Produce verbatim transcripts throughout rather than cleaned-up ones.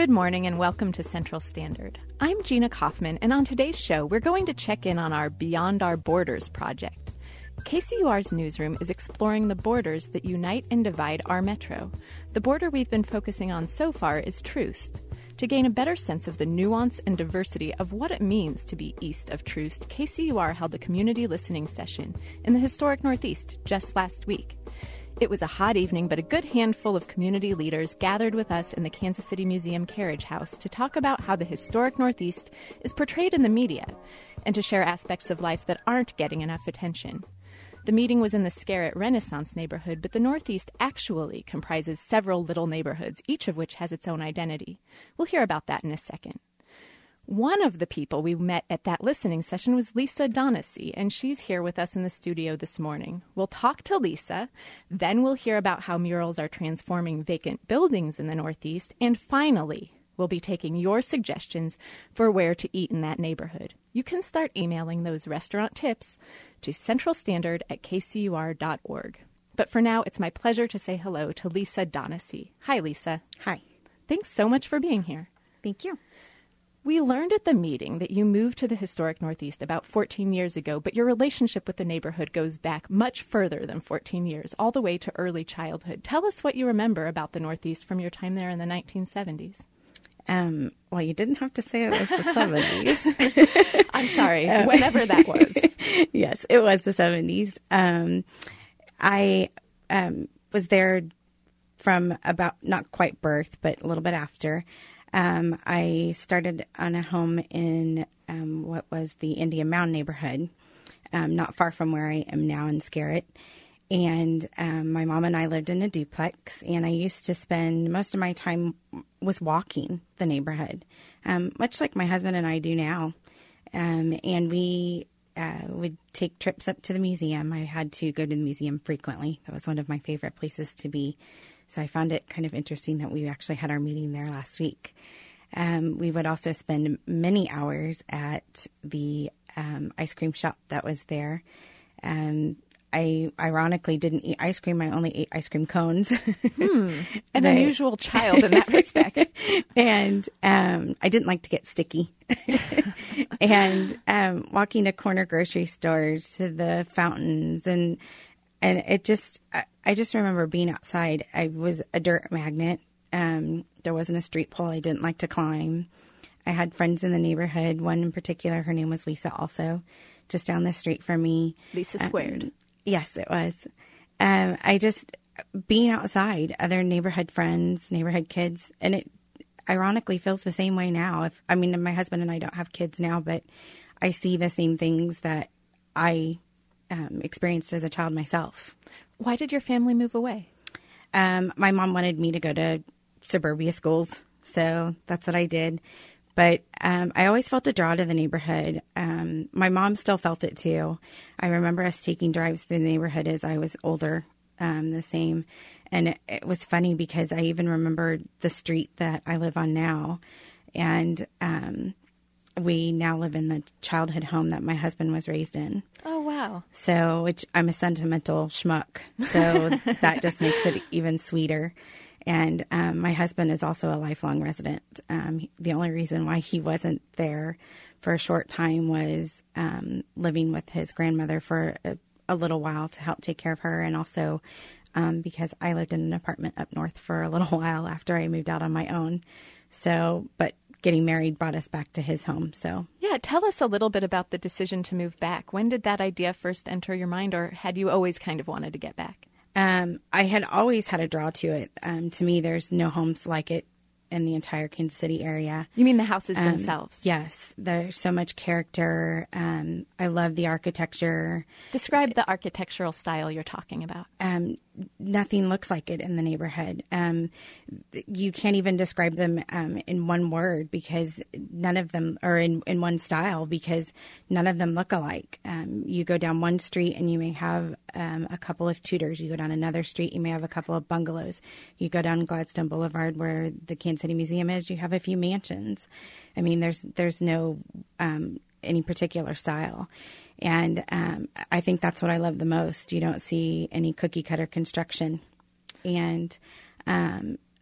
Good morning and welcome to Central Standard. I'm Gina Kaufman, and on today's show, we're going to check in on our Beyond Our Borders project. K C U R's newsroom is exploring the borders that unite and divide our metro. The border we've been focusing on so far is Troost. To gain a better sense of the nuance and diversity of what it means to be east of Troost, K C U R held a community listening session in the historic Northeast just last week. It was a hot evening, but a good handful of community leaders gathered with us in the Kansas City Museum Carriage House to talk about how the historic Northeast is portrayed in the media and to share aspects of life that aren't getting enough attention. The meeting was in the Scarrett Renaissance neighborhood, but the Northeast actually comprises several little neighborhoods, each of which has its own identity. We'll hear about that in a second. One of the people we met at that listening session was Lisa Donacy, and she's here with us in the studio this morning. We'll talk to Lisa, then we'll hear about how murals are transforming vacant buildings in the Northeast, and finally, we'll be taking your suggestions for where to eat in that neighborhood. You can start emailing those restaurant tips to centralstandard at k c u r dot org. But for now, it's my pleasure to say hello to Lisa Donacy. Hi, Lisa. Hi. Thanks so much for being here. Thank you. We learned at the meeting that you moved to the historic Northeast about fourteen years ago, but your relationship with the neighborhood goes back much further than fourteen years, all the way to early childhood. Tell us what you remember about the Northeast from your time there in the nineteen seventies. Um, well, you didn't have to say it was the seventies. I'm sorry, um, whenever that was. Yes, it was the seventies. Um, I um, was there from about not quite birth, but a little bit after. Um, I started on a home in um, what was the Indian Mound neighborhood, um, not far from where I am now in Scarrett. And um, my mom and I lived in a duplex, and I used to spend most of my time was walking the neighborhood, um, much like my husband and I do now. Um, and we uh, would take trips up to the museum. I had to go to the museum frequently. That was one of my favorite places to be. So I found it kind of interesting that we actually had our meeting there last week. Um, we would also spend many hours at the um, ice cream shop that was there. Um, I ironically didn't eat ice cream. I only ate ice cream cones. Hmm. An but, unusual child in that respect. And um, I didn't like to get sticky. And um, walking to corner grocery stores, to the fountains, and and it just, I, I just remember being outside. I was a dirt magnet. Um, there wasn't a street pole I didn't like to climb. I had friends in the neighborhood. One in particular, her name was Lisa also, just down the street from me. Lisa Squared. Um, yes, it was. Um, I just, being outside, other neighborhood friends, neighborhood kids, and it ironically feels the same way now. If I mean, my husband and I don't have kids now, but I see the same things that I um, experienced as a child myself. Why did your family move away? Um, my mom wanted me to go to suburbia schools, so that's what I did. But um, I always felt a draw to the neighborhood. Um, my mom still felt it too. I remember us taking drives through the neighborhood as I was older, um, the same. And it, it was funny because I even remember the street that I live on now. And um, we now live in the childhood home that my husband was raised in. Oh, wow. So, which I'm a sentimental schmuck. So that just makes it even sweeter. And um, my husband is also a lifelong resident. Um, the only reason why he wasn't there for a short time was um, living with his grandmother for a, a little while to help take care of her. And also um, because I lived in an apartment up north for a little while after I moved out on my own. So, but getting married brought us back to his home. So, yeah, tell us a little bit about the decision to move back. When did that idea first enter your mind, or had you always kind of wanted to get back? Um, I had always had a draw to it. Um, to me, there's no homes like it in the entire Kansas City area. You mean the houses um, themselves? Yes. There's so much character. Um, I love the architecture. Describe the architectural style you're talking about. Um, nothing looks like it in the neighborhood. Um, you can't even describe them um, in one word because none of them, or in, in one style, because none of them look alike. Um, you go down one street and you may have um, a couple of Tudors. You go down another street, you may have a couple of bungalows. You go down Gladstone Boulevard where the Kansas City Museum is, you have a few mansions. I mean, there's there's no um, any particular style. And um, I think that's what I love the most. You don't see any cookie cutter construction. And um,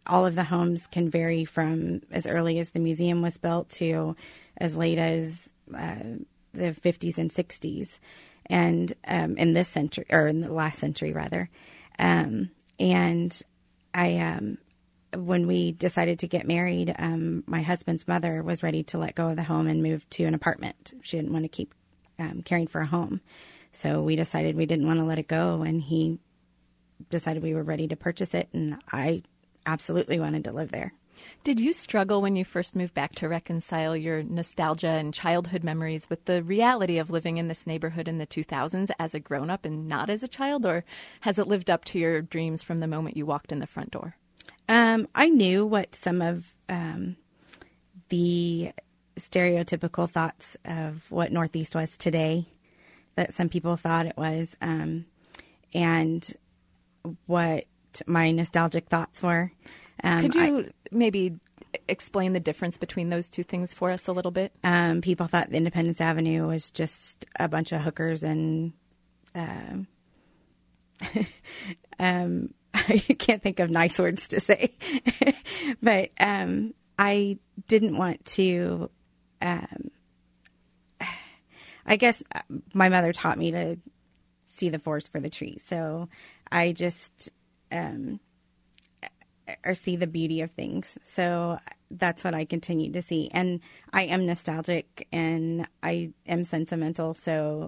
all of the homes can vary from as early as the museum was built to as late as uh, the fifties and sixties, and um, in this century, or in the last century rather. Um, and I, um, when we decided to get married, um, my husband's mother was ready to let go of the home and move to an apartment. She didn't want to keep um, caring for a home. So we decided we didn't want to let it go, and he decided we were ready to purchase it, and I absolutely wanted to live there. Did you struggle when you first moved back to reconcile your nostalgia and childhood memories with the reality of living in this neighborhood in the two thousands as a grown-up and not as a child, or has it lived up to your dreams from the moment you walked in the front door? Um, I knew what some of um, the stereotypical thoughts of what Northeast was today, that some people thought it was, um, and what my nostalgic thoughts were. Um, Could you I, maybe explain the difference between those two things for us a little bit? Um, people thought Independence Avenue was just a bunch of hookers and uh, um, I can't think of nice words to say. But um, I didn't want to, um, I guess my mother taught me to see the forest for the trees. So I just, um, or see the beauty of things. So that's what I continue to see. And I am nostalgic and I am sentimental. So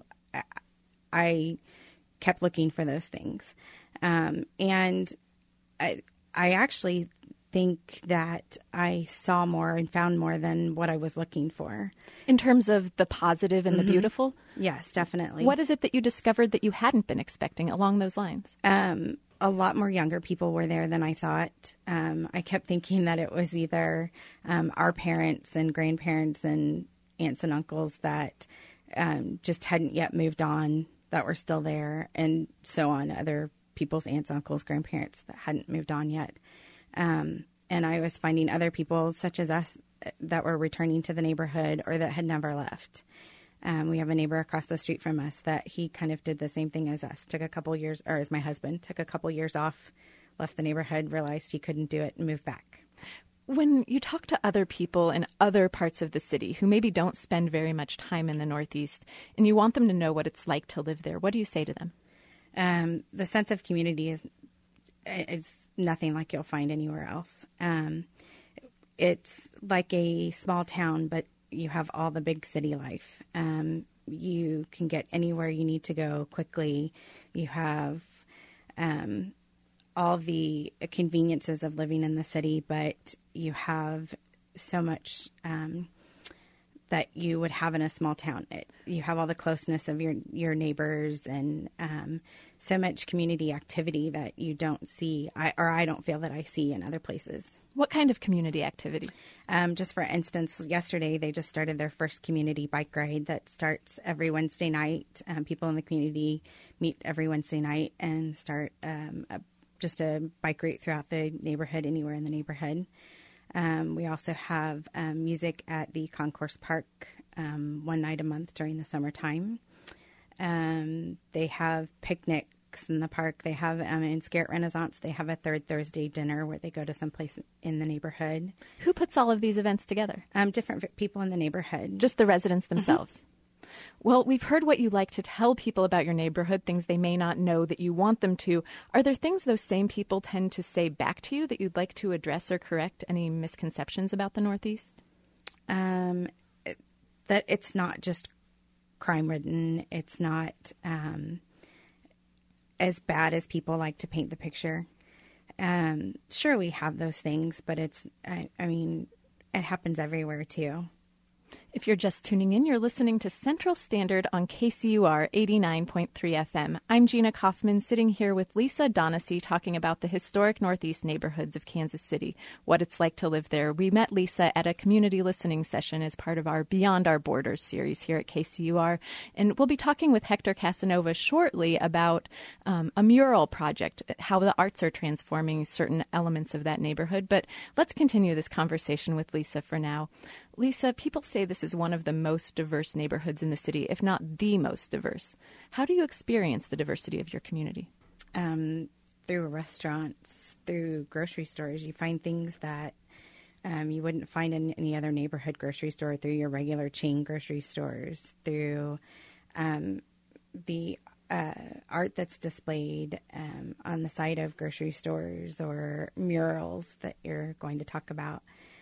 I kept looking for those things. Um, and I, I actually think that I saw more and found more than what I was looking for. In terms of the positive and mm-hmm. the beautiful? Yes, definitely. What is it that you discovered that you hadn't been expecting along those lines? Um, a lot more younger people were there than I thought. Um, I kept thinking that it was either um, our parents and grandparents and aunts and uncles that um, just hadn't yet moved on, that were still there, and so on, other people's aunts, uncles, grandparents that hadn't moved on yet. Um, and I was finding other people such as us that were returning to the neighborhood or that had never left. Um, we have a neighbor across the street from us that he kind of did the same thing as us, took a couple years, or as my husband, took a couple years off, left the neighborhood, realized he couldn't do it, and moved back. When you talk to other people in other parts of the city who maybe don't spend very much time in the Northeast, and you want them to know what it's like to live there, what do you say to them? Um, the sense of community is it's nothing like you'll find anywhere else. Um, it's like a small town, but you have all the big city life. Um, you can get anywhere you need to go quickly. You have um, all the conveniences of living in the city, but you have so much um, that you would have in a small town. It, you have all the closeness of your, your neighbors and um, so much community activity that you don't see, I, or I don't feel that I see in other places. What kind of community activity? Um, just for instance, yesterday they just started their first community bike ride that starts every Wednesday night. Um, people in the community meet every Wednesday night and start um, a, just a bike route throughout the neighborhood, anywhere in the neighborhood. Um, we also have um, music at the Concourse Park um, one night a month during the summertime. Um, they have picnics in the park. They have um, in Scarrett Renaissance, they have a third Thursday dinner where they go to someplace in the neighborhood. Who puts all of these events together? Um, different people in the neighborhood. Just the residents themselves? Mm-hmm. Well, we've heard what you like to tell people about your neighborhood, things they may not know that you want them to. Are there things those same people tend to say back to you that you'd like to address or correct any misconceptions about the Northeast? Um, that it's not just crime-ridden. It's not um, as bad as people like to paint the picture. Um, sure, we have those things, but it's, I, I mean, it happens everywhere, too. If you're just tuning in, you're listening to Central Standard on K C U R eighty-nine point three F M. I'm Gina Kaufman, sitting here with Lisa Donacy, talking about the historic Northeast neighborhoods of Kansas City, what it's like to live there. We met Lisa at a community listening session as part of our Beyond Our Borders series here at K C U R, and we'll be talking with Hector Casanova shortly about um, a mural project, how the arts are transforming certain elements of that neighborhood. But let's continue this conversation with Lisa for now. Lisa, people say this is one of the most diverse neighborhoods in the city, if not the most diverse. How do you experience the diversity of your community? Um, through restaurants, through grocery stores. You find things that um, you wouldn't find in any other neighborhood grocery store, through your regular chain grocery stores, through um, the uh, art that's displayed um, on the side of grocery stores, or murals that you're going to talk about,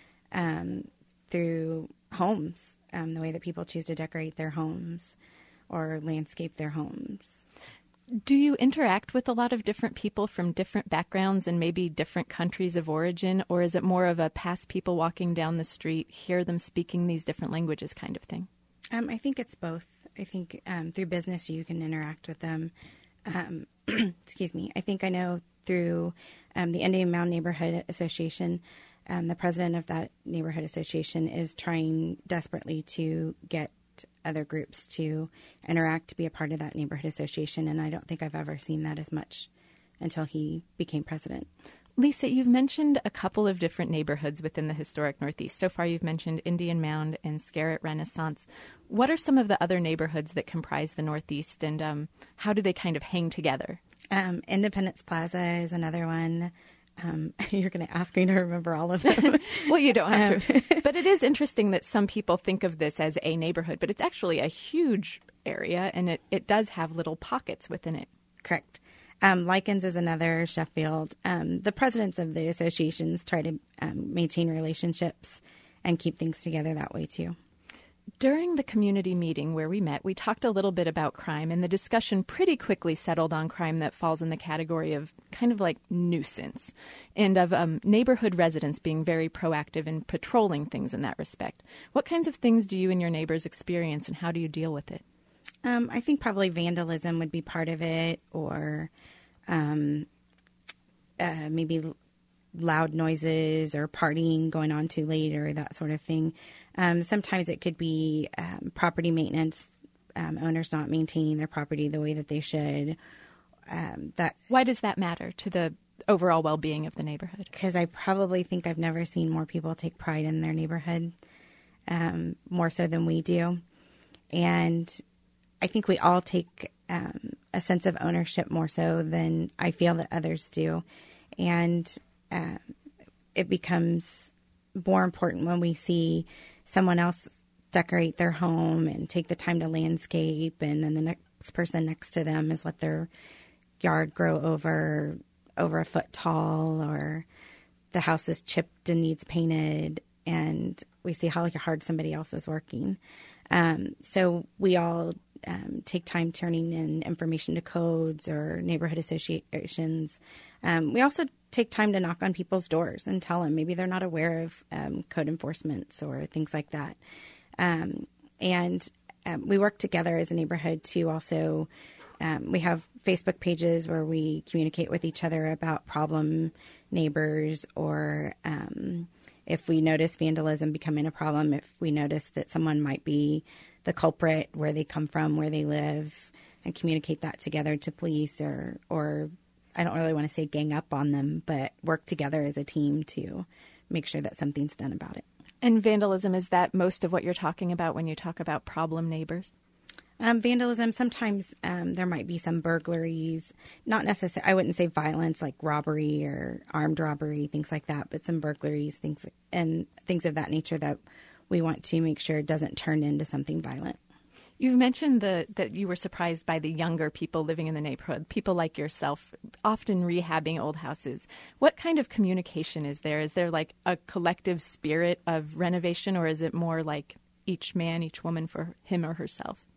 um, through homes, um, the way that people choose to decorate their homes or landscape their homes. Do you interact with a lot of different people from different backgrounds and maybe different countries of origin, or is it more of a pass people walking down the street, hear them speaking these different languages kind of thing? Um, I think it's both. I think um, through business you can interact with them. Um, excuse me. I think I know through um, the Indian Mound Neighborhood Association, um, the president of that neighborhood association is trying desperately to get other groups to interact, to be a part of that neighborhood association. And I don't think I've ever seen that as much until he became president. Lisa, you've mentioned a couple of different neighborhoods within the historic Northeast. So far, you've mentioned Indian Mound and Scarrett Renaissance. What are some of the other neighborhoods that comprise the Northeast, and um, how do they kind of hang together? Um, Independence Plaza is another one. Um, you're going to ask me to remember all of them. Well, you don't have to. But it is interesting that some people think of this as a neighborhood, but it's actually a huge area, and it, it does have little pockets within it. Correct. Um, Likens is another, Sheffield. Um, the presidents of the associations try to um, maintain relationships and keep things together that way, too. During the community meeting where we met, we talked a little bit about crime, and the discussion pretty quickly settled on crime that falls in the category of kind of like nuisance, and of um, neighborhood residents being very proactive in patrolling things in that respect. What kinds of things do you and your neighbors experience, and how do you deal with it? Um, I think probably vandalism would be part of it, or um, uh, maybe loud noises or partying going on too late, or that sort of thing. Um, sometimes it could be um, property maintenance, um, owners not maintaining their property the way that they should. Um, that Why does that matter to the overall well-being of the neighborhood? Because I probably think I've never seen more people take pride in their neighborhood, um, more so than we do. And I think we all take um, a sense of ownership more so than I feel that others do. And uh, it becomes more important when we see someone else decorate their home and take the time to landscape, and then the next person next to them has let their yard grow over over a foot tall, or the house is chipped and needs painted, and we see how hard somebody else is working. Um, so we all um, take time turning in information to codes or neighborhood associations. Um, we also take time to knock on people's doors and tell them maybe they're not aware of um, code enforcements or things like that. Um, and um, we work together as a neighborhood to also, um, we have Facebook pages where we communicate with each other about problem neighbors, or um, if we notice vandalism becoming a problem, if we notice that someone might be the culprit, where they come from, where they live, and communicate that together to police, or, or I don't really want to say gang up on them, but work together as a team to make sure that something's done about it. And vandalism, is that most of what you're talking about when you talk about problem neighbors? Um, vandalism, sometimes um, there might be some burglaries, not necessarily, I wouldn't say violence like robbery or armed robbery, things like that, but some burglaries, things and things of that nature that we want to make sure doesn't turn into something violent. You've mentioned the, that you were surprised by the younger people living in the neighborhood, people like yourself, often rehabbing old houses. What kind of communication is there? Is there like a collective spirit of renovation, or is it more like each man, each woman for him or herself?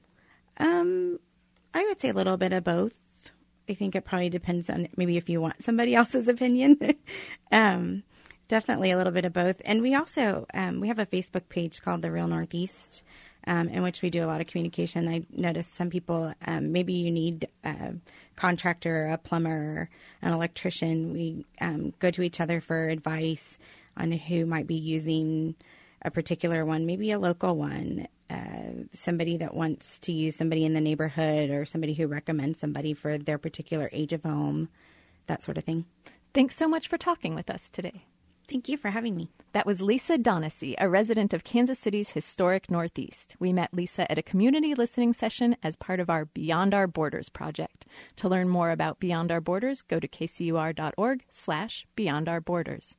Um, I would say a little bit of both. I think it probably depends on maybe if you want somebody else's opinion. um, definitely a little bit of both. And we also, um, we have a Facebook page called The Real Northeast, um, in which we do a lot of communication. I noticed some people, um, maybe you need a contractor, a plumber, an electrician. We um, go to each other for advice on who might be using a particular one, maybe a local one, uh, somebody that wants to use somebody in the neighborhood, or somebody who recommends somebody for their particular age of home, that sort of thing. Thanks so much for talking with us today. Thank you for having me. That was Lisa Donacy, a resident of Kansas City's historic Northeast. We met Lisa at a community listening session as part of our Beyond Our Borders project. To learn more about Beyond Our Borders, go to kcur.org slash Beyond Our Borders.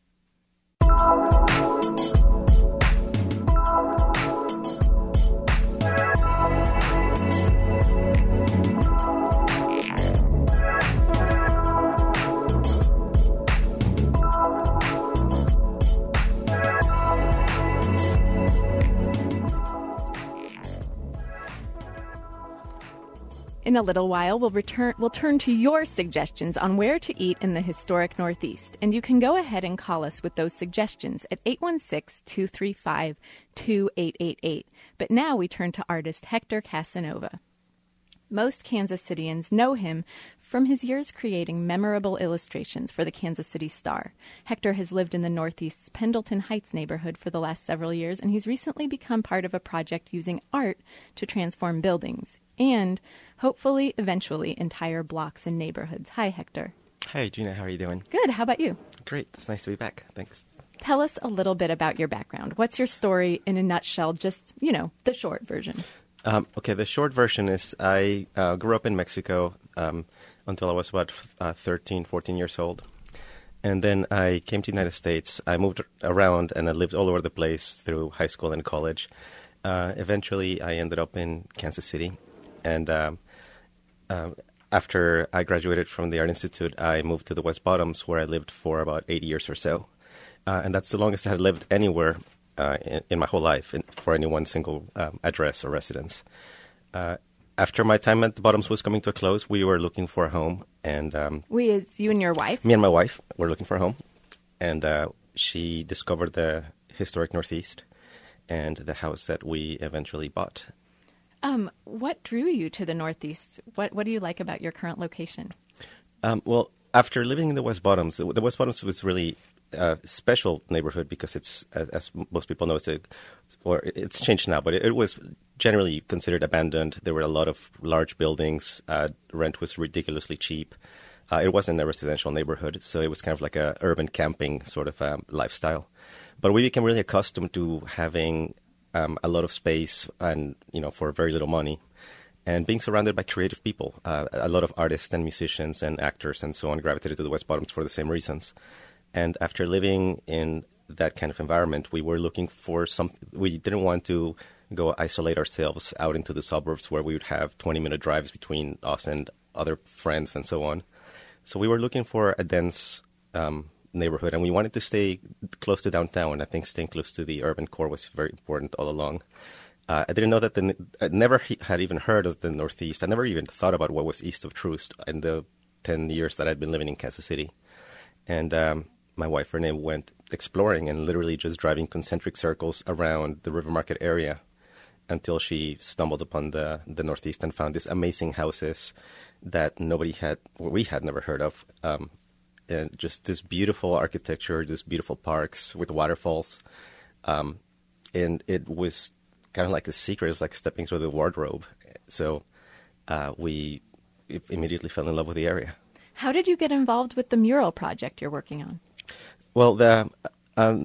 In a little while, we'll return. We'll turn to your suggestions on where to eat in the historic Northeast, and you can go ahead and call us with those suggestions at eight one six, two three five, two eight eight eight. But now we turn to artist Hector Casanova. Most Kansas Cityans know him from his years creating memorable illustrations for the Kansas City Star. Hector has lived in the Northeast's Pendleton Heights neighborhood for the last several years, and he's recently become part of a project using art to transform buildings and, hopefully, eventually, entire blocks and neighborhoods. Hi, Hector. Hi, Gina. How are you doing? Good. How about you? Great. It's nice to be back. Thanks. Tell us a little bit about your background. What's your story in a nutshell? Just, you know, the short version. Um, okay, the short version is I uh, grew up in Mexico um, until I was about uh, thirteen, fourteen years old. And then I came to the United States. I moved around and I lived all over the place through high school and college. Uh, eventually, I ended up in Kansas City. And um, uh, after I graduated from the Art Institute, I moved to the West Bottoms, where I lived for about eight years or so. Uh, and that's the longest I had lived anywhere Uh, in, in my whole life in, for any one single um, address or residence. Uh, after my time at the Bottoms was coming to a close, we were looking for a home. And um, we, it's you and your wife? Me and my wife were looking for a home. And uh, she discovered the historic Northeast and the house that we eventually bought. Um, what drew you to the Northeast? What, what do you like about your current location? Um, well, after living in the West Bottoms, the, the West Bottoms was really a special neighborhood because it's, as, as most people know, it's a, or it's changed now, but it, it was generally considered abandoned. There were a lot of large buildings. Uh, rent was ridiculously cheap. Uh, it wasn't a residential neighborhood, so it was kind of like a urban camping sort of um, lifestyle. But we became really accustomed to having um, a lot of space and, you know, for very little money, and being surrounded by creative people. Uh, a lot of artists and musicians and actors and so on gravitated to the West Bottoms for the same reasons. And after living in that kind of environment, we were looking for some. We didn't want to go isolate ourselves out into the suburbs where we would have twenty-minute drives between us and other friends and so on. So we were looking for a dense um, neighborhood, and we wanted to stay close to downtown. I think staying close to the urban core was very important all along. Uh, I didn't know that the. I never he, had even heard of the Northeast. I never even thought about what was east of Troost in the ten years that I'd been living in Kansas City, and. Um, My wife, Renee, went exploring and literally just driving concentric circles around the River Market area until she stumbled upon the, the Northeast and found these amazing houses that nobody had, or we had never heard of. Um, and just this beautiful architecture, these beautiful parks with waterfalls. Um, and it was kind of like a secret. It was like stepping through the wardrobe. So uh, we immediately fell in love with the area. How did you get involved with the mural project you're working on? Well, the, um,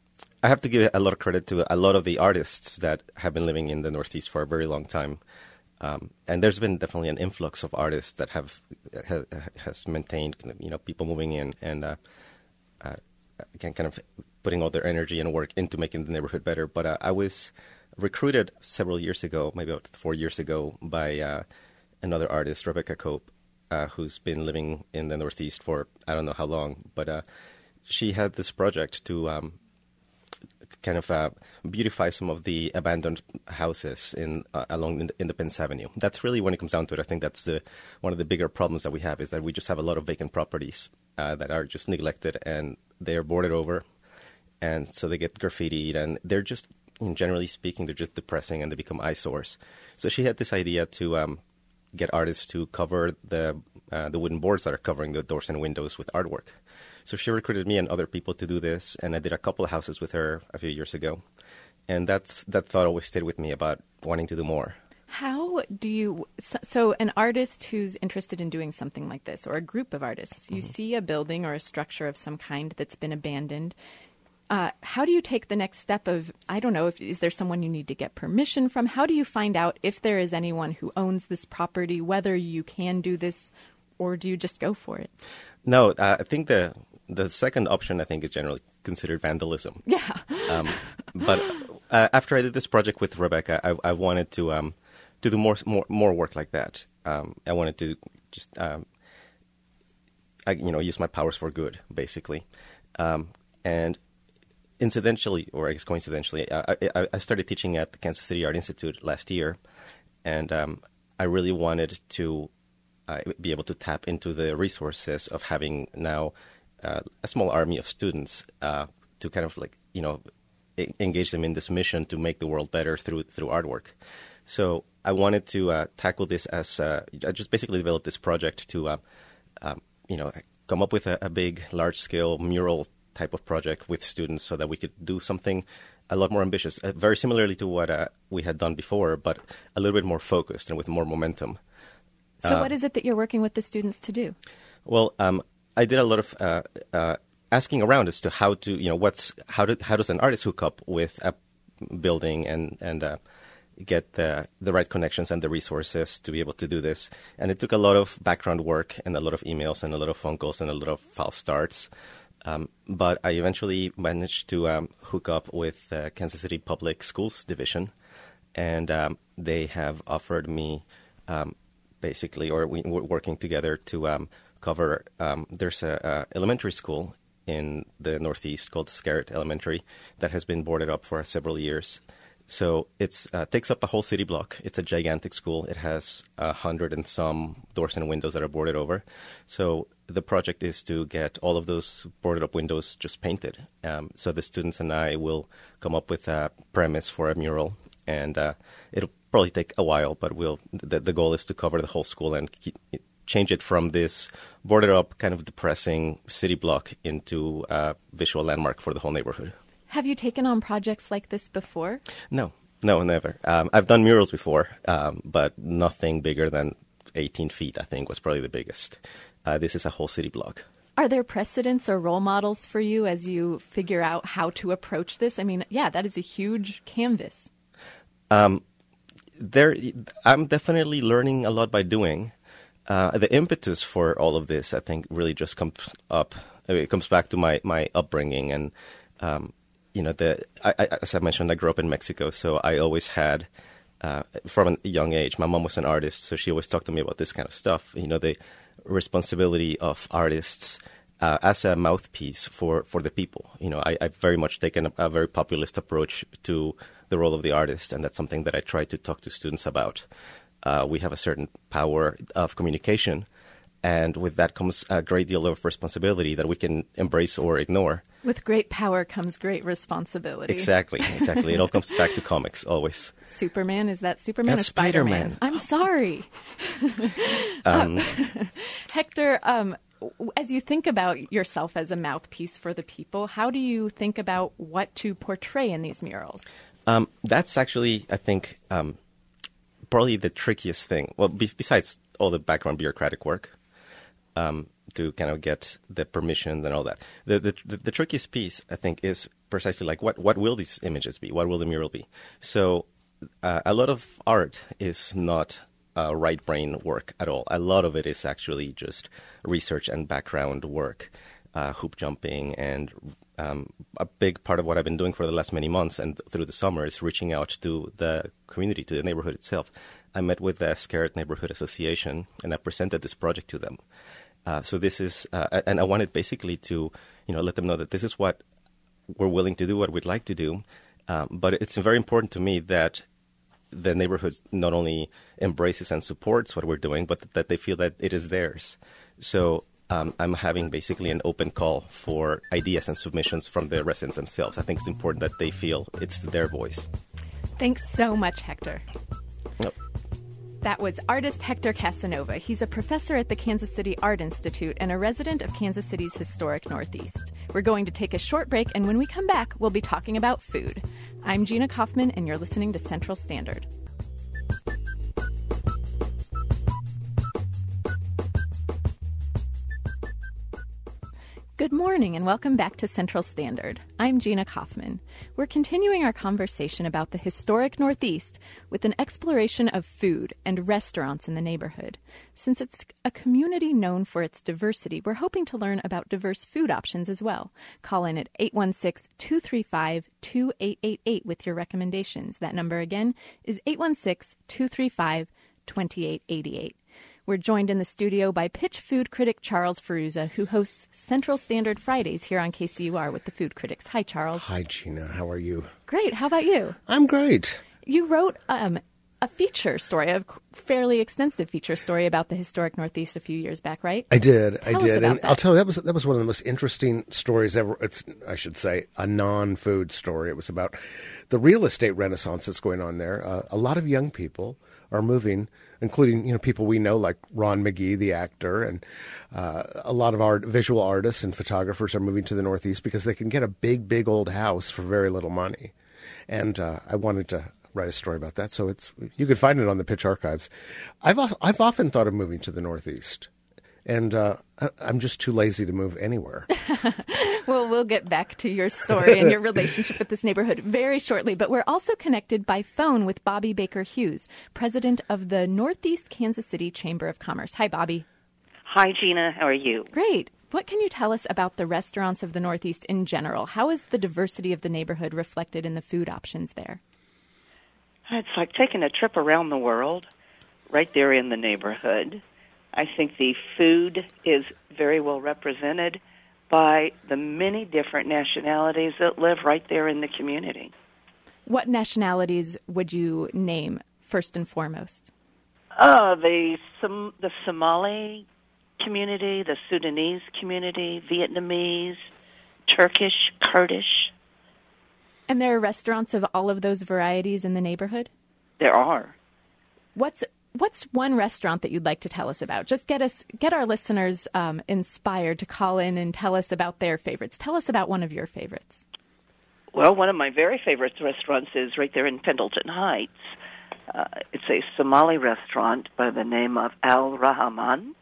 I have to give a lot of credit to a lot of the artists that have been living in the Northeast for a very long time. Um, and there's been definitely an influx of artists that have ha, has maintained, you know, people moving in and uh, uh, kind of putting all their energy and work into making the neighborhood better. But uh, I was recruited several years ago, maybe about four years ago, by uh, another artist, Rebecca Cope, uh, who's been living in the Northeast for I don't know how long, but uh, she had this project to um, kind of uh, beautify some of the abandoned houses in uh, along Independence Avenue. That's really, when it comes down to it, I think that's the one of the bigger problems that we have, is that we just have a lot of vacant properties uh, that are just neglected, and they're boarded over, and so they get graffitied, and they're just, generally speaking, they're just depressing, and they become eyesores. So she had this idea to um, get artists to cover the uh, the wooden boards that are covering the doors and windows with artwork. So she recruited me and other people to do this, and I did a couple of houses with her a few years ago. And that's that thought always stayed with me about wanting to do more. How do you, so an artist who's interested in doing something like this, or a group of artists, you mm-hmm. see a building or a structure of some kind that's been abandoned. uh, how do you take the next step of, I don't know, if is there someone you need to get permission from? How do you find out if there is anyone who owns this property, whether you can do this, or do you just go for it? No, uh, I think the the second option, I think, is generally considered vandalism. Yeah. um, but uh, after I did this project with Rebecca, I, I wanted to um, to do more more more work like that. Um, I wanted to just um, I, you know use my powers for good, basically. Um, and incidentally, or I guess coincidentally, I, I, I started teaching at the Kansas City Art Institute last year, and um, I really wanted to uh, be able to tap into the resources of having now Uh, a small army of students uh, to kind of like, you know, e- engage them in this mission to make the world better through through artwork. So I wanted to uh, tackle this as, uh, I just basically developed this project to, uh, um, you know, come up with a, a big, large-scale mural type of project with students so that we could do something a lot more ambitious, uh, very similarly to what uh, we had done before, but a little bit more focused and with more momentum. So uh, what is it that you're working with the students to do? Well, um, I did a lot of uh, uh, asking around as to how to, you know, what's how do, how does an artist hook up with a building and and uh, get the the right connections and the resources to be able to do this. And it took a lot of background work and a lot of emails and a lot of phone calls and a lot of false starts. Um, but I eventually managed to um, hook up with the Kansas City Public Schools Division, and um, they have offered me um, basically, or we, we're working together to um, cover, um, there's a, a elementary school in the Northeast called Scarrett Elementary that has been boarded up for several years. So it uh, takes up a whole city block. It's a gigantic school. It has a hundred and some doors and windows that are boarded over. So the project is to get all of those boarded up windows just painted. Um, so the students and I will come up with a premise for a mural, and uh, it'll probably take a while, but we'll. The, the goal is to cover the whole school and keep, change it from this boarded up, kind of depressing city block into a visual landmark for the whole neighborhood. Have you taken on projects like this before? No, no, never. Um, I've done murals before, um, but nothing bigger than eighteen feet, I think, was probably the biggest. Uh, this is a whole city block. Are there precedents or role models for you as you figure out how to approach this? I mean, yeah, that is a huge canvas. Um, there, I'm definitely learning a lot by doing. Uh, the impetus for all of this, I think, really just comes up. It comes back to my, my upbringing, and um, you know, the I, I, as I mentioned, I grew up in Mexico, so I always had, uh, from a young age, my mom was an artist, so she always talked to me about this kind of stuff. You know, the responsibility of artists uh, as a mouthpiece for, for the people. You know, I, I've very much taken a, a very populist approach to the role of the artist, and that's something that I try to talk to students about. Uh, we have a certain power of communication, and with that comes a great deal of responsibility that we can embrace or ignore. With great power comes great responsibility. Exactly, exactly. It all comes back to comics, always. Superman, is that Superman That's or Spider-Man? Spider-Man. I'm sorry. Um, uh, Hector, um, as you think about yourself as a mouthpiece for the people, how do you think about what to portray in these murals? Um, that's actually, I think, um, probably the trickiest thing. Well, be- besides all the background bureaucratic work, um, to kind of get the permission and all that. The, the the the trickiest piece, I think, is precisely like what, what will these images be? What will the mural be? So uh, a lot of art is not uh, right brain work at all. A lot of it is actually just research and background work, uh, hoop jumping, and um, a big part of what I've been doing for the last many months and through the summer is reaching out to the community, to the neighborhood itself. I met with the Scarrett Neighborhood Association, and I presented this project to them. Uh, so this is, uh, and I wanted basically to, you know, let them know that this is what we're willing to do, what we'd like to do. Um, but it's very important to me that the neighborhood not only embraces and supports what we're doing, but that they feel that it is theirs. So um, I'm having basically an open call for ideas and submissions from the residents themselves. I think it's important that they feel it's their voice. Thanks so much, Hector. Nope. That was artist Hector Casanova. He's a professor at the Kansas City Art Institute and a resident of Kansas City's historic Northeast. We're going to take a short break, and when we come back, we'll be talking about food. I'm Gina Kaufman, and you're listening to Central Standard. Good morning. morning and welcome back to Central Standard. I'm Gina Kaufman. We're continuing our conversation about the historic Northeast with an exploration of food and restaurants in the neighborhood. Since it's a community known for its diversity, we're hoping to learn about diverse food options as well. Call in at eight one six, two three five, two eight eight eight with your recommendations. That number again is eight one six, two three five, two eight eight eight. We're joined in the studio by Pitch food critic Charles Ferruzza, who hosts Central Standard Fridays here on K C U R with the food critics. Hi, Charles. Hi, Gina. How are you? Great. How about you? I'm great. You wrote um, a feature story, a fairly extensive feature story about the historic Northeast a few years back, right? I did. Tell I us did. about And that. I'll tell you, that was that was one of the most interesting stories ever. It's, I should say, a non-food story. It was about the real estate renaissance that's going on there. Uh, a lot of young people are moving, including, you know, people we know like Ron McGee, the actor, and uh, a lot of art, visual artists and photographers are moving to the Northeast because they can get a big, big old house for very little money. And uh, I wanted to write a story about that, so it's you can find it on the Pitch archives. I've I've often thought of moving to the Northeast, and uh, I'm just too lazy to move anywhere. Well, we'll get back to your story and your relationship with this neighborhood very shortly, but we're also connected by phone with Bobby Baker Hughes, president of the Northeast Kansas City Chamber of Commerce. Hi, Bobby. Hi, Gina. How are you? Great. What can you tell us about the restaurants of the Northeast in general? How is the diversity of the neighborhood reflected in the food options there? It's like taking a trip around the world right there in the neighborhood. I think the food is very well represented by the many different nationalities that live right there in the community. What nationalities would you name first and foremost? Uh, the, Som- the Somali community, the Sudanese community, Vietnamese, Turkish, Kurdish. And there are restaurants of all of those varieties in the neighborhood? There are. What's what's one restaurant that you'd like to tell us about? Just get us get our listeners um, inspired to call in and tell us about their favorites. Tell us about one of your favorites. Well, one of my very favorite restaurants is right there in Pendleton Heights. Uh, it's a Somali restaurant by the name of Al Rahman.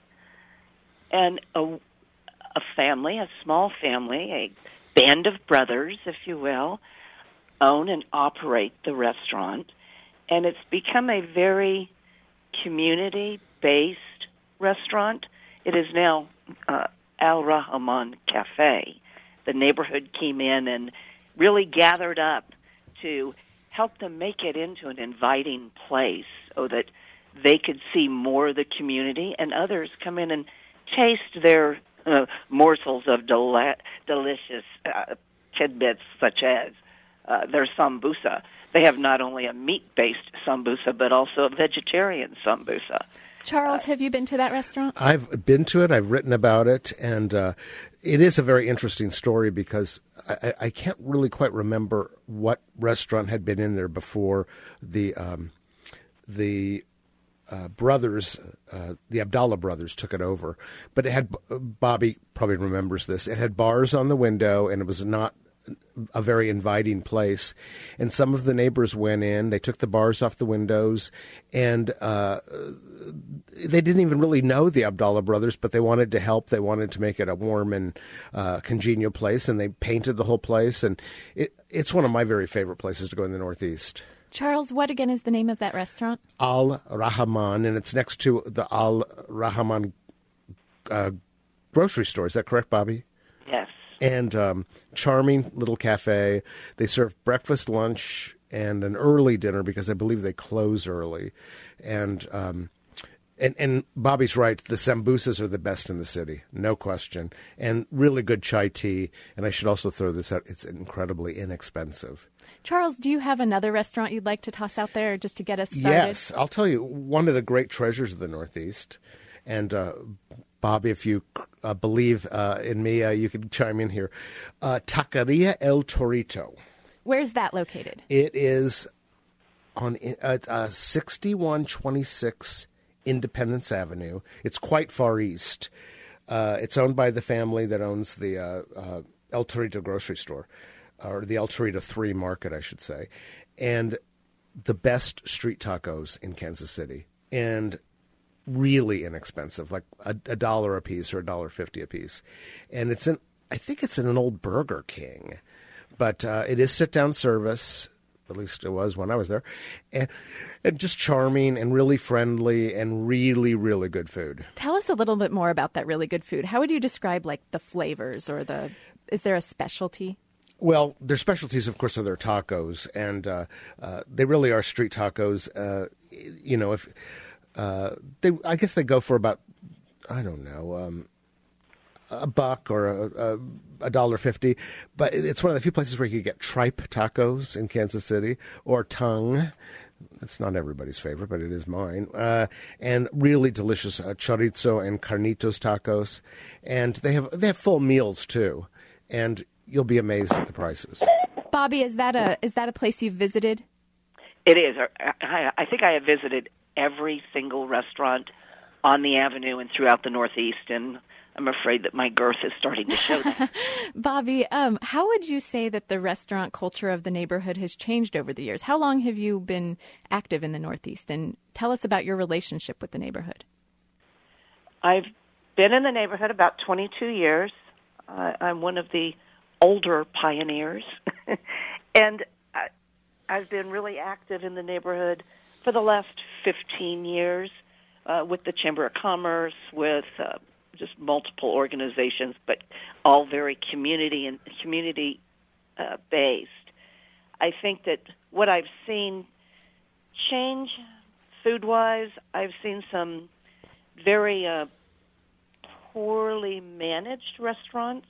And a, a family, a small family, a band of brothers, if you will, own and operate the restaurant. And it's become a very community-based restaurant. It is now uh, Al Rahman Cafe. The neighborhood came in and really gathered up to help them make it into an inviting place so that they could see more of the community and others come in and taste their uh, morsels of del- delicious uh, tidbits such as uh, their sambusa. They have not only a meat-based sambusa, but also a vegetarian sambusa. Charles, have you been to that restaurant? I've been to it. I've written about it, and uh, it is a very interesting story because I, I can't really quite remember what restaurant had been in there before the um, the uh, brothers, uh, the Abdallah brothers, took it over. But it had Bobby probably remembers this. It had bars on the window, and it was not a very inviting place. And some of the neighbors went in, they took the bars off the windows, and uh, they didn't even really know the Abdallah brothers, but they wanted to help. They wanted to make it a warm and uh, congenial place, and they painted the whole place. And it, it's one of my very favorite places to go in the Northeast. Charles, what again is the name of that restaurant? Al Rahman, and it's next to the Al Rahman uh, grocery store. Is that correct, Bobby? Yes. And um, charming little cafe. They serve breakfast, lunch, and an early dinner because I believe they close early. And um, and and Bobby's right. The sambusas are the best in the city, no question. And really good chai tea. And I should also throw this out. It's incredibly inexpensive. Charles, do you have another restaurant you'd like to toss out there just to get us started? Yes. I'll tell you, one of the great treasures of the Northeast. And uh, Bobby, if you uh, believe uh, in me, uh, you can chime in here. Uh, Taqueria El Torito. Where's that located? It is on uh, uh, sixty-one twenty-six Independence Avenue. It's quite far east. Uh, it's owned by the family that owns the uh, uh, El Torito grocery store, or the El Torito three market, I should say. And the best street tacos in Kansas City. And really inexpensive, like a, a dollar a piece or a dollar fifty a piece. And it's in I think it's in an old Burger King, but uh, it is sit-down service. At least it was when I was there, and, and just charming and really friendly and really, really good food. Tell us a little bit more about that really good food. How would you describe like the flavors or the, is there a specialty? Well, their specialties, of course, are their tacos, and uh, uh, they really are street tacos. Uh, you know, if uh, they, I guess they go for about, I don't know, um, a buck or a, a, a dollar fifty, but it's one of the few places where you can get tripe tacos in Kansas City or tongue. It's not everybody's favorite, but it is mine. Uh, and really delicious uh, chorizo and carnitos tacos, and they have they have full meals too, and you'll be amazed at the prices. Bobby, is that a is that a place you've visited? It is. I, I think I have visited every single restaurant on the Avenue and throughout the Northeast, and I'm afraid that my girth is starting to show that. Bobby, um, how would you say that the restaurant culture of the neighborhood has changed over the years? How long have you been active in the Northeast? And tell us about your relationship with the neighborhood. I've been in the neighborhood about twenty-two years. Uh, I'm one of the older pioneers. and I, I've been really active in the neighborhood for the last fifteen years uh, with the Chamber of Commerce, with uh, just multiple organizations, but all very community and community uh, based. I think that what I've seen change food-wise, I've seen some very uh, poorly managed restaurants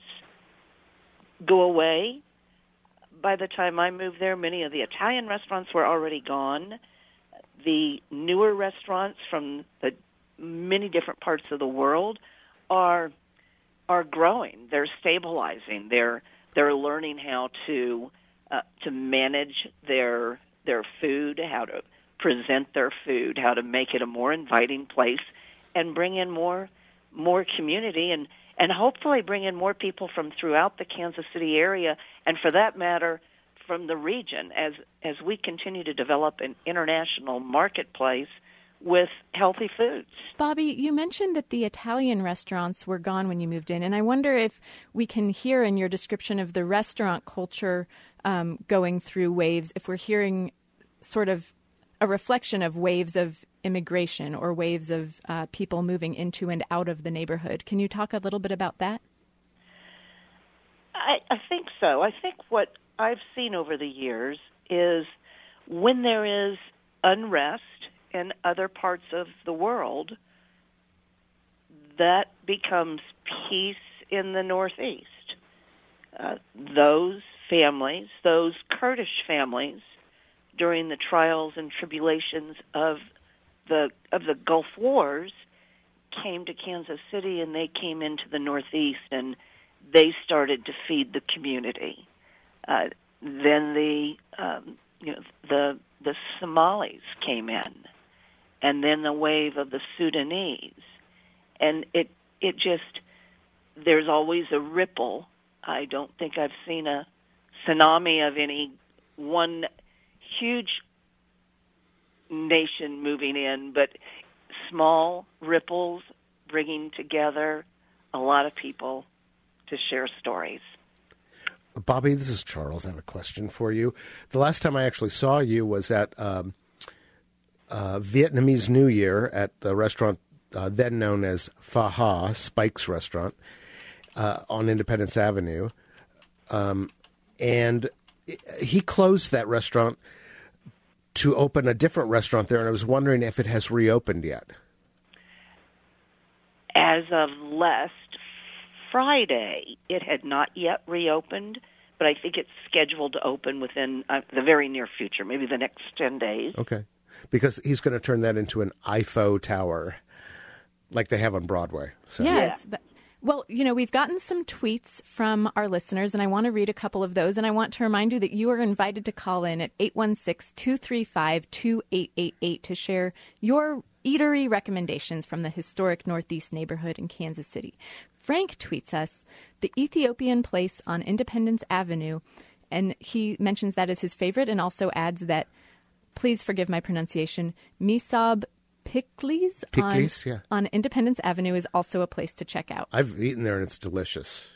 go away. By the time I moved there, many of the Italian restaurants were already gone. The newer restaurants from the many different parts of the world are are growing. They're stabilizing. They're they're learning how to uh, to manage their their food, how to present their food, how to make it a more inviting place, and bring in more more community and and hopefully bring in more people from throughout the Kansas City area, and for that matter, from the region, as as we continue to develop an international marketplace with healthy foods. Bobby, you mentioned that the Italian restaurants were gone when you moved in, and I wonder if we can hear in your description of the restaurant culture um, going through waves, if we're hearing sort of a reflection of waves of immigration or waves of uh, people moving into and out of the neighborhood. Can you talk a little bit about that? I, I think so. I think what I've seen over the years is when there is unrest in other parts of the world, that becomes peace in the Northeast. Uh, those families, those Kurdish families, during the trials and tribulations of the of the Gulf Wars, came to Kansas City, and they came into the Northeast, and they started to feed the community. Uh, then the um, you know the the Somalis came in, and then the wave of the Sudanese, and it it just there's always a ripple. I don't think I've seen a tsunami of any one huge nation moving in, but small ripples bringing together a lot of people to share stories. Bobby, this is Charles. I have a question for you. The last time I actually saw you was at um, uh, Vietnamese New Year at the restaurant uh, then known as Pha Ha, Spike's Restaurant, uh, on Independence Avenue. Um, and he closed that restaurant to open a different restaurant there, and I was wondering if it has reopened yet. As of last Friday, it had not yet reopened, but I think it's scheduled to open within uh, the very near future, maybe the next ten days. Okay. Because he's going to turn that into an I F O tower, like they have on Broadway. So. Yes. Yeah. Well, you know, we've gotten some tweets from our listeners, and I want to read a couple of those. And I want to remind you that you are invited to call in at eight one six, two three five, two eight eight eight to share your eatery recommendations from the historic Northeast neighborhood in Kansas City. Frank tweets us the Ethiopian place on Independence Avenue, and he mentions that as his favorite and also adds that, please forgive my pronunciation, Misab Pickles, Pickles on, yeah. on Independence Avenue is also a place to check out. I've eaten there, and it's delicious.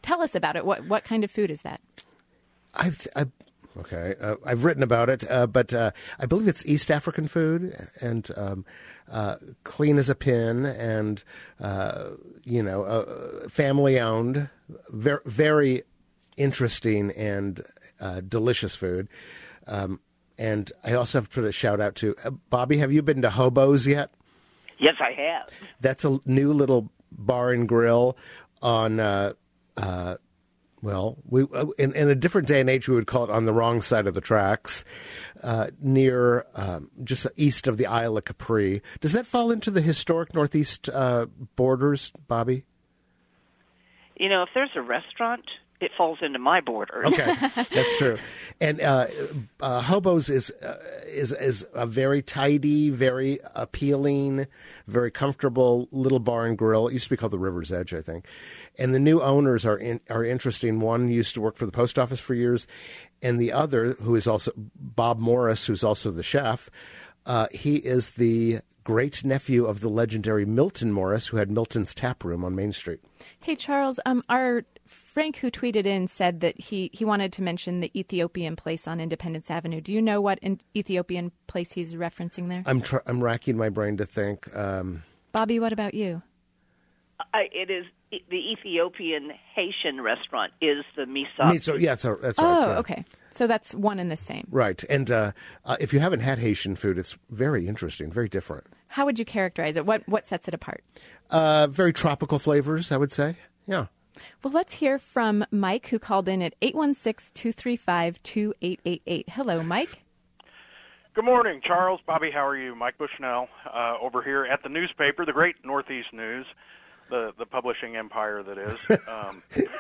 Tell us about it. What what kind of food is that? I've, I've okay. Uh, I've written about it, uh, but uh, I believe it's East African food and um, uh, clean as a pin, and uh, you know, uh, family owned. Very very interesting and uh, delicious food. Um, and I also have to put a shout out to uh, Bobby. Have you been to Hobo's yet? Yes, I have. That's a new little bar and grill on. Uh, uh, Well, we in, in a different day and age, we would call it on the wrong side of the tracks, uh, near um, just east of the Isle of Capri. Does that fall into the historic Northeast uh, borders, Bobby? You know, if there's a restaurant, it falls into my borders. Okay, that's true. And uh, uh, Hobo's is uh, is is a very tidy, very appealing, very comfortable little bar and grill. It used to be called the River's Edge, I think. And the new owners are in, are interesting. One used to work for the post office for years, and the other, who is also Bob Morris, who's also the chef, uh, he is the great nephew of the legendary Milton Morris, who had Milton's Tap Room on Main Street. Hey, Charles, um, our Frank, who tweeted in, said that he, he wanted to mention the Ethiopian place on Independence Avenue. Do you know what in Ethiopian place he's referencing there? I'm tr- I'm racking my brain to think. Um, Bobby, what about you? I, it is the Ethiopian Haitian restaurant is the miso. So yeah, so that's oh, right. Sorry. Okay. So that's one and the same. Right. And uh, uh, if you haven't had Haitian food, it's very interesting, very different. How would you characterize it? What what sets it apart? Uh, very tropical flavors, I would say. Yeah. Well, let's hear from Mike, who called in at eight one six, two three five, two eight eight eight. Hello, Mike. Good morning, Charles. Bobby, how are you? Mike Bushnell uh, over here at the newspaper, the great Northeast News, the, the publishing empire that is. Um,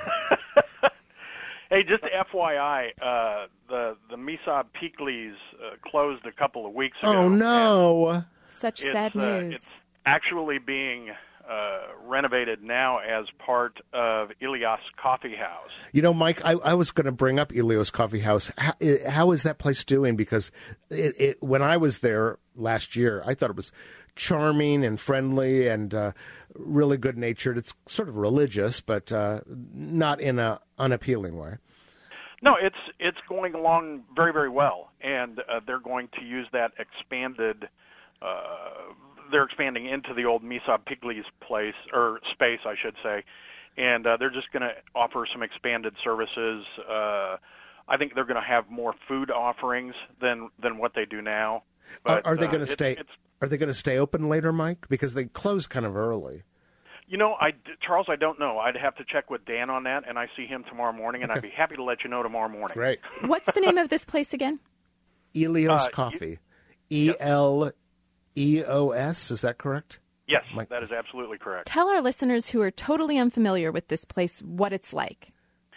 hey, just F Y I, uh, the, the Misab Peakleys uh, closed a couple of weeks ago. Oh, no. Such It's, sad uh, news. it's actually being uh, renovated now as part of Ilias Coffee House. You know, Mike, I, I was going to bring up Ilios Coffee House. How, how is that place doing? Because it, it, when I was there last year, I thought it was charming and friendly and uh, really good-natured. It's sort of religious, but uh, not in a unappealing way. No, it's it's going along very, very well, and uh, they're going to use that expanded. Uh, they're expanding into the old Misab Pigley's place or space, I should say, and uh, they're just going to offer some expanded services. Uh, I think they're going to have more food offerings than than what they do now. But, are, are they uh, going to it, stay? It's, Are they going to stay open later, Mike? Because they closed kind of early. You know, I, Charles, I don't know. I'd have to check with Dan on that, and I see him tomorrow morning, and Okay. I'd be happy to let you know tomorrow morning. Great. What's the name of this place again? Elios Uh, Coffee. E L E O S, is that correct? Yes, Mike- that is absolutely correct. Tell our listeners who are totally unfamiliar with this place what it's like.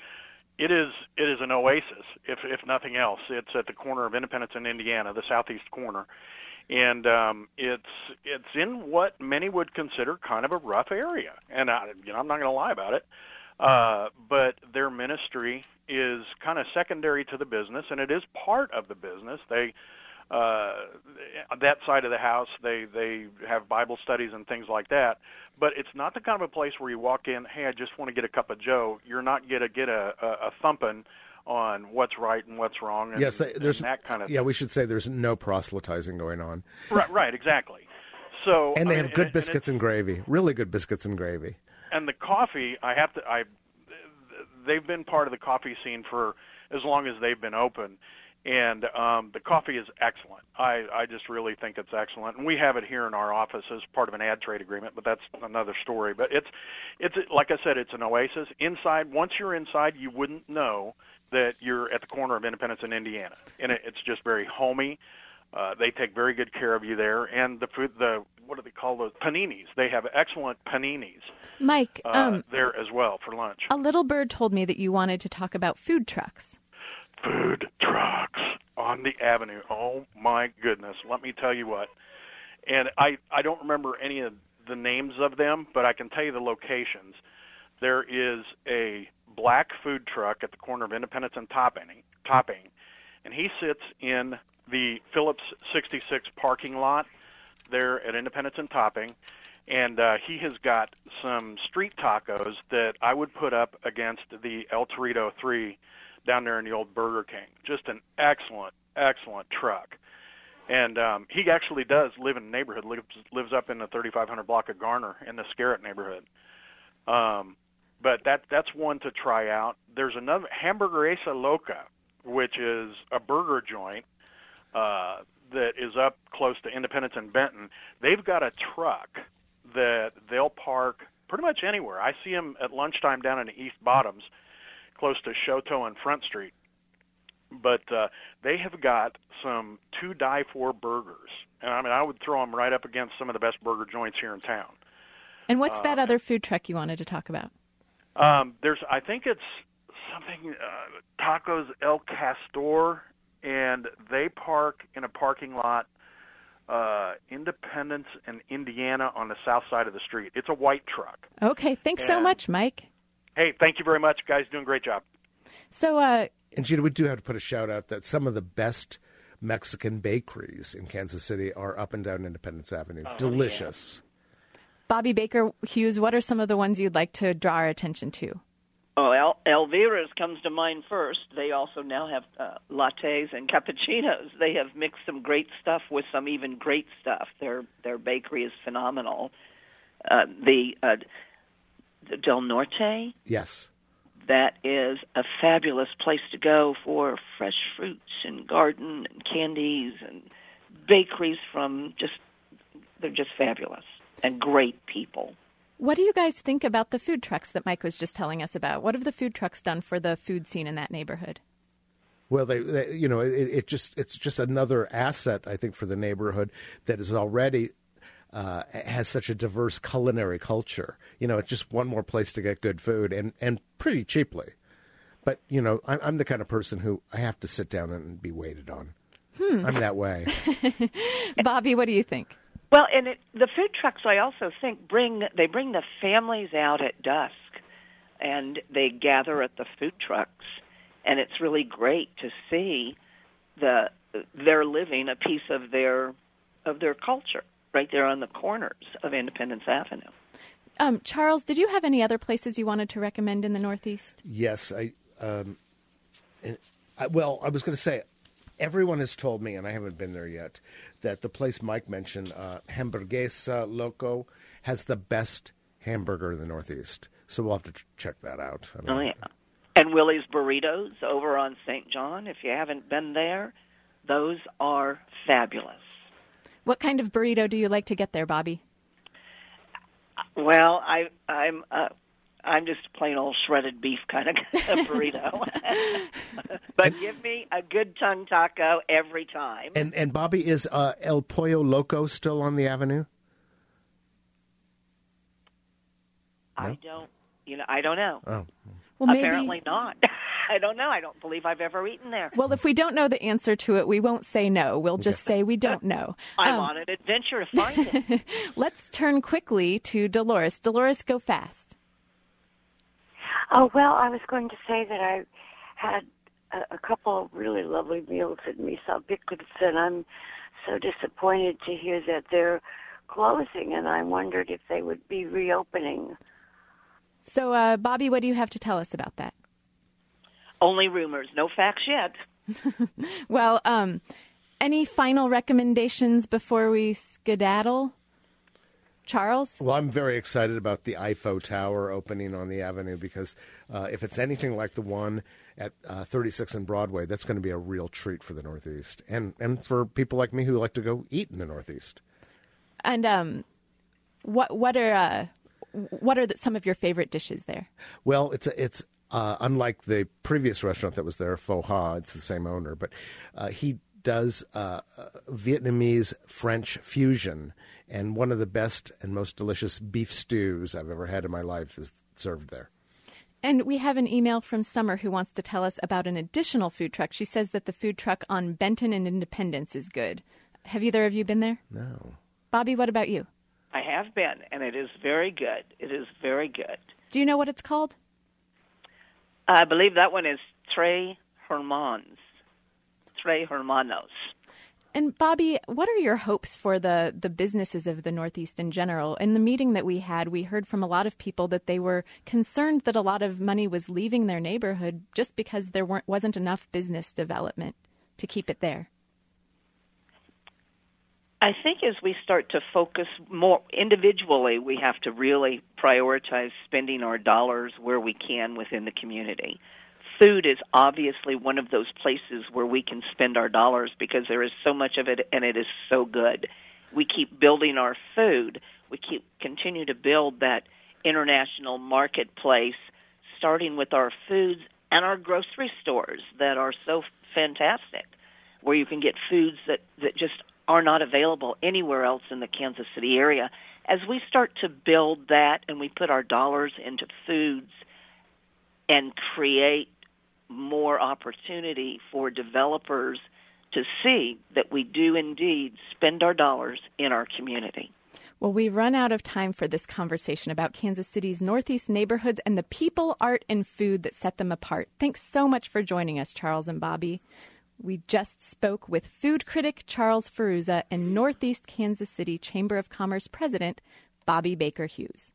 It is it is an oasis, if if nothing else. It's at the corner of Independence and Indiana, the southeast corner, and um, it's it's in what many would consider kind of a rough area. And I, you know, I'm not going to lie about it. Uh, but their ministry is kind of secondary to the business, and it is part of the business. They uh, that side of the house, they they have Bible studies and things like that. But it's not the kind of a place where you walk in, hey, I just want to get a cup of Joe. You're not going to get a, a, a thumping on what's right and what's wrong. And, Yes, they, there's and that kind of yeah. We should say there's no proselytizing going on, right, right, exactly. So and they I have mean, good and- biscuits and, and gravy, really good biscuits and gravy. and the coffee. I have to. I they've been part of the coffee scene for as long as they've been open. And um, the coffee is excellent. I, I just really think it's excellent, and we have it here in our office as part of an ad trade agreement. But that's another story. But it's, it's like I said, it's an oasis inside. Once you're inside, you wouldn't know that you're at the corner of Independence and Indiana, and it, it's just very homey. Uh, they take very good care of you there, and the food, the what do they call those paninis? They have excellent paninis Mike, uh, um, there as well for lunch. a little bird told me that you wanted to talk about food trucks. Food trucks on the avenue. Oh my goodness! Let me tell you what. And I I don't remember any of the names of them, but I can tell you the locations. There is a black food truck at the corner of Independence and Topping, Topping, and he sits in the Phillips sixty-six parking lot there at Independence and Topping, And uh, he has got some street tacos that I would put up against the El Torito three down there in the old Burger King. Just an excellent, excellent truck. And um, he actually does live in the neighborhood, lives, lives up in the thirty-five hundred block of Garner in the Scarrett neighborhood. Um, but that that's one to try out. There's another, Hamburguesa Loca, which is a burger joint uh, that is up close to Independence and Benton. They've got a truck that they'll park pretty much anywhere. I see them at lunchtime down in the East Bottoms, close to Choteau and Front Street. But uh, they have got some to-die-for burgers. And I mean, I would throw them right up against some of the best burger joints here in town. And what's that uh, other food truck you wanted to talk about? Um, there's, I think it's something, uh, Tacos El Castor, and they park in a parking lot, uh, Independence and Indiana on the south side of the street. It's a white truck. Okay, thanks so And- much, Mike. Hey, thank you very much, guys. Doing a great job. So, uh, And Gina, we do have to put a shout out that some of the best Mexican bakeries in Kansas City are up and down Independence Avenue. Oh, Delicious. Bobby Baker Hughes, what are some of the ones you'd like to draw our attention to? Oh, El- Elvira's comes to mind first. They also now have uh, lattes and cappuccinos. They have mixed some great stuff with some even great stuff. Their their bakery is phenomenal. Uh, the, uh, the Del Norte, Yes. that is a fabulous place to go for fresh fruits and garden and candies and bakeries from just, they're just fabulous and great people. What do you guys think about the food trucks that Mike was just telling us about? What have the food trucks done for the food scene in that neighborhood? Well, they, they you know, it, it just it's just another asset, I think, for the neighborhood that is already uh, has such a diverse culinary culture. You know, it's just one more place to get good food and, and pretty cheaply. But, you know, I'm, I'm the kind of person who I have to sit down and be waited on. Hmm. I'm that way. Bobby, what do you think? Well, and it, the food trucks, I also think, bring they bring the families out at dusk, and they gather at the food trucks, and it's really great to see the they're living a piece of their of their culture right there on the corners of Independence Avenue. Um, Charles, did you have any other places you wanted to recommend in the Northeast? Yes, I, um, and I well, I was going to say, everyone has told me, and I haven't been there yet, that the place Mike mentioned, uh, Hamburguesa Loco, has the best hamburger in the Northeast. So we'll have to ch- check that out. I mean, Oh, yeah. And Willie's Burritos over on Saint John, if you haven't been there, those are fabulous. What kind of burrito do you like to get there, Bobby? Well, I, I'm uh, I'm just plain old shredded beef kind of burrito. But give me a good tongue taco every time. And and Bobby, is uh, El Pollo Loco still on the avenue? I don't, you know, I don't know. Oh. Well, maybe. Apparently not. I don't know. I don't believe I've ever eaten there. Well, if we don't know the answer to it, we won't say no. We'll just say we don't know. I'm Um, on an adventure to find it. Let's turn quickly to Dolores. Dolores, go fast. Oh, well, I was going to say that I had a, a couple of really lovely meals at Misa Bickles, and I'm so disappointed to hear that they're closing, and I wondered if they would be reopening. So, uh, Bobby, what do you have to tell us about that? Only rumors, no facts yet. Well, um, any final recommendations before we skedaddle? Charles? Well, I'm very excited about the I F O Tower opening on the avenue because uh, if it's anything like the one at uh, thirty-six and Broadway, that's going to be a real treat for the Northeast and, and for people like me who like to go eat in the Northeast. And um, what what are uh, what are the, some of your favorite dishes there? Well, it's a, it's uh, unlike the previous restaurant that was there, Pho Ha. It's the same owner, but uh, he does uh, Vietnamese French fusion, and one of the best and most delicious beef stews I've ever had in my life is served there. And we have an email from Summer who wants to tell us about an additional food truck. She says that the food truck on Benton and Independence is good. Have either of you been there? No. Bobby, what about you? I have been, and it is very good. It is very good. Do you know what it's called? I believe that one is Tres Hermanos. Tres Hermanos. And Bobby, what are your hopes for the, the businesses of the Northeast in general? In the meeting that we had, we heard from a lot of people that they were concerned that a lot of money was leaving their neighborhood just because there weren't, wasn't enough business development to keep it there. I think as we start to focus more individually, we have to really prioritize spending our dollars where we can within the community. Food is obviously one of those places where we can spend our dollars because there is so much of it and it is so good. We keep building our food. We keep continue to build that international marketplace, starting with our foods and our grocery stores that are so fantastic, where you can get foods that, that just are not available anywhere else in the Kansas City area. As we start to build that and we put our dollars into foods and create more opportunity for developers to see that we do indeed spend our dollars in our community. Well, we've run out of time for this conversation about Kansas City's Northeast neighborhoods and the people, art, and food that set them apart. Thanks so much for joining us, Charles and Bobby. We just spoke with food critic Charles Firuza and Northeast Kansas City Chamber of Commerce President Bobby Baker Hughes.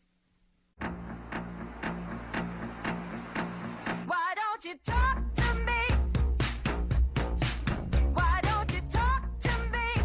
Why don't you talk to me? Why don't you talk to me?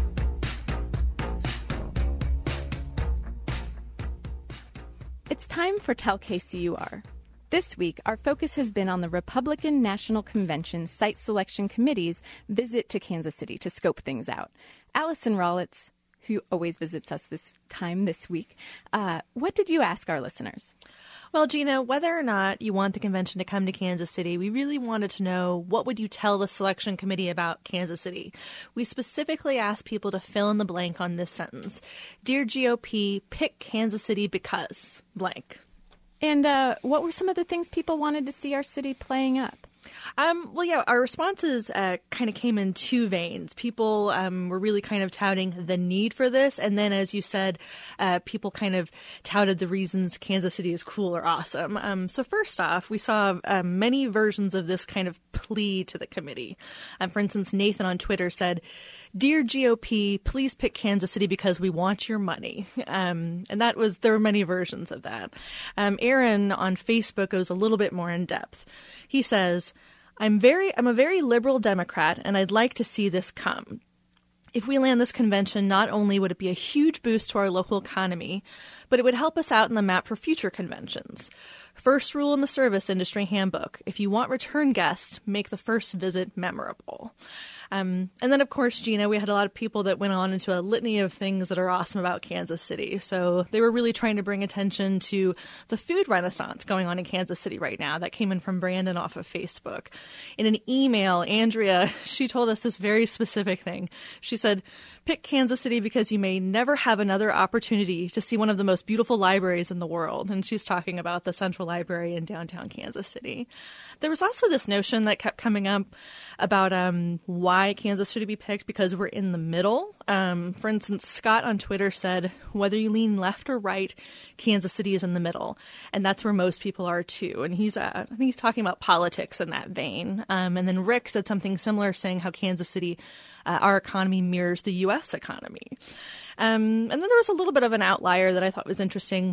It's time for Tell K C U R. This week, our focus has been on the Republican National Convention Site Selection Committee's visit to Kansas City to scope things out. Allison Rollitz, who always visits us this time this week, uh, what did you ask our listeners? Well, Gina, whether or not you want the convention to come to Kansas City, we really wanted to know, what would you tell the selection committee about Kansas City? We specifically asked people to fill in the blank on this sentence. Dear G O P, pick Kansas City because blank. And uh, what were some of the things people wanted to see our city playing up? Um, well, yeah, our responses uh, kind of came in two veins. People um, were really kind of touting the need for this. And then, as you said, uh, people kind of touted the reasons Kansas City is cool or awesome. Um, so first off, we saw uh, many versions of this kind of plea to the committee. Um, for instance, Nathan on Twitter said, Dear G O P, please pick Kansas City because we want your money. Um, and that was, there were many versions of that. Um, Aaron on Facebook goes a little bit more in depth. He says, I'm very, I'm a very liberal Democrat, and I'd like to see this come. If we land this convention, not only would it be a huge boost to our local economy, but it would help us out in the map for future conventions. First rule in the service industry handbook, if you want return guests, make the first visit memorable. Um, and then, of course, Gina, we had a lot of people that went on into a litany of things that are awesome about Kansas City. So they were really trying to bring attention to the food renaissance going on in Kansas City right now. That came in from Brandon off of Facebook. In an email, Andrea, she told us this very specific thing. She said, pick Kansas City because you may never have another opportunity to see one of the most beautiful libraries in the world. And she's talking about the Central Library in downtown Kansas City. There was also this notion that kept coming up about um, why Kansas should be picked because we're in the middle. Um, for instance, Scott on Twitter said, whether you lean left or right, Kansas City is in the middle. And that's where most people are, too. And he's uh, I think he's talking about politics in that vein. Um, and then Rick said something similar, saying how Kansas City, uh, our economy mirrors the U S economy. Um, and then there was a little bit of an outlier that I thought was interesting.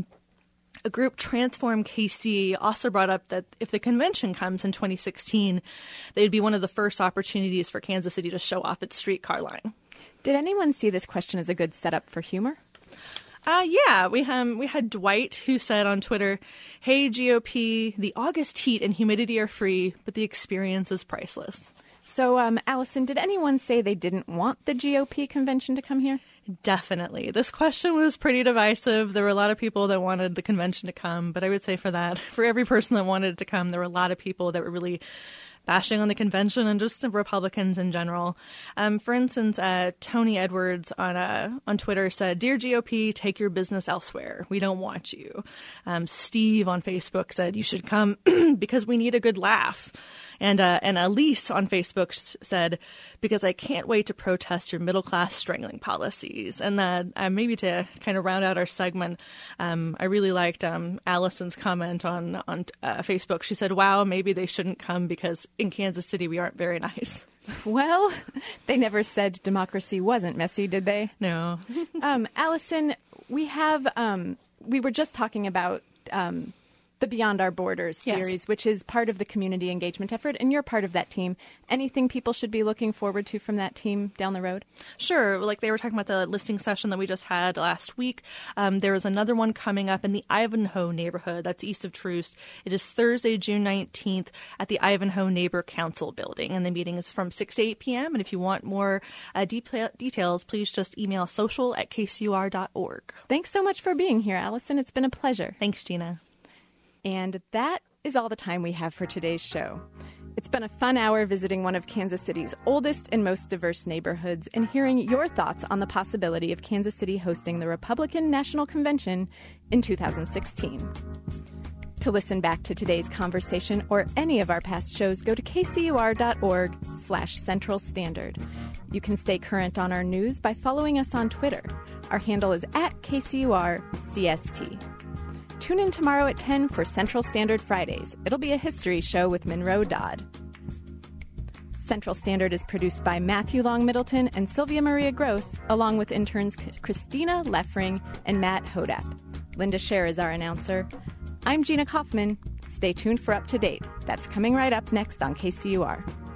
A group, Transform K C, also brought up that if the convention comes in twenty sixteen, they would be one of the first opportunities for Kansas City to show off its streetcar line. Did anyone see this question as a good setup for humor? Uh, yeah, we um, we had Dwight who said on Twitter, hey, G O P, the August heat and humidity are free, but the experience is priceless. So, um, Allison, did anyone say they didn't want the G O P convention to come here? Definitely. This question was pretty divisive. There were a lot of people that wanted the convention to come, but I would say for that, for every person that wanted it to come, there were a lot of people that were really bashing on the convention and just Republicans in general. Um, for instance, uh, Tony Edwards on uh, on Twitter said, Dear G O P, take your business elsewhere. We don't want you. Um, Steve on Facebook said, you should come because we need a good laugh. And uh, and Elise on Facebook said, because I can't wait to protest your middle-class strangling policies. And uh, uh, maybe to kind of round out our segment, um, I really liked um, Allison's comment on, on uh, Facebook. She said, wow, maybe they shouldn't come because in Kansas City we aren't very nice. Well, they never said democracy wasn't messy, did they? No. um, Allison, we have, um, we were just talking about um, the Beyond Our Borders Yes. series, which is part of the community engagement effort, and you're part of that team. Anything people should be looking forward to from that team down the road? Sure. Like they were talking about the listening session that we just had last week. Um, there is another one coming up in the Ivanhoe neighborhood. That's east of Troost. It is Thursday, June nineteenth at the Ivanhoe Neighbor Council building. And the meeting is from six to eight p.m. And if you want more uh, deep details, please just email social at k c u r dot org. Thanks so much for being here, Allison. It's been a pleasure. Thanks, Gina. And that is all the time we have for today's show. It's been a fun hour visiting one of Kansas City's oldest and most diverse neighborhoods and hearing your thoughts on the possibility of Kansas City hosting the Republican National Convention in two thousand sixteen. To listen back to today's conversation or any of our past shows, go to k c u r dot org slash central standard. You can stay current on our news by following us on Twitter. Our handle is at K C U R C S T. Tune in tomorrow at ten for Central Standard Fridays. It'll be a history show with Monroe Dodd. Central Standard is produced by Matthew Long Middleton and Sylvia Maria Gross, along with interns Christina Leffring and Matt Hodap. Linda Scher is our announcer. I'm Gina Kaufman. Stay tuned for Up to Date. That's coming right up next on K C U R.